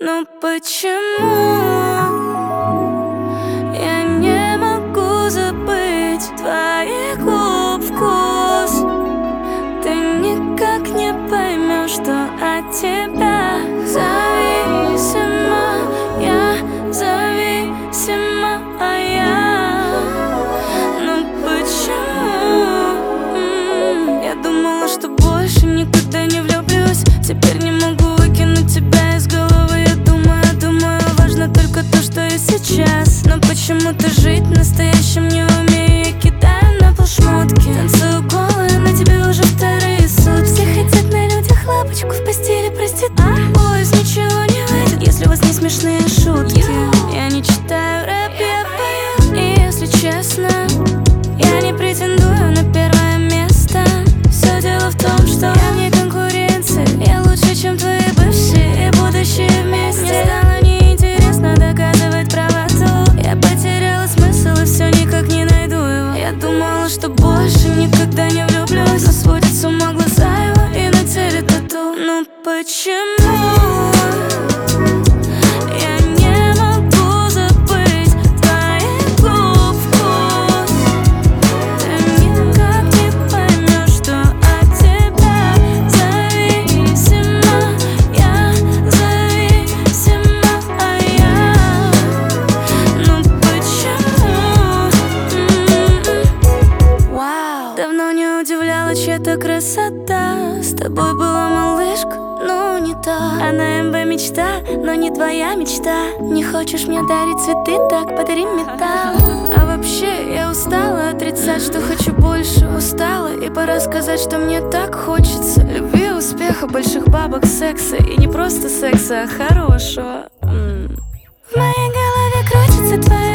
Но почему я не могу забыть твоих губ вкус? Ты никак не поймешь, что от тебя зависима я, Но почему? Я думала, что больше никогда не влюблюсь. Теперь не могу выкинуть тебя из головы. Я думаю, важно только то, что и сейчас. Но почему-то жить настоящим не умею. Я кидаю на пол шмотки, танцую голая, на тебе уже вторые сутки. Все хотят на людях лапочку в постели, Боюсь, ничего не выйдет, если у вас не смешные шутки. Я не читаю рэп, я пою. И если честно, я не претендую на первое место. Все дело в том, что я вне конкуренции. Я лучше, чем твои бывшие и будущие вместе. Мне стало неинтересно доказывать правоту. Я потеряла смысл и все никак не найду его. Я думала, что больше никогда не влюблюсь, но сводит с ума глаза его и на теле тату. Ну почему? Чья-то красота. С тобой была малышка, но не та. Она МБ мечта, но не твоя мечта. Не хочешь мне дарить цветы, так подари металл. А вообще я устала отрицать, что хочу больше. Устала, и пора сказать, что мне так хочется любви, успеха, больших бабок, секса. И не просто секса, а хорошего. В моей голове крутится твоя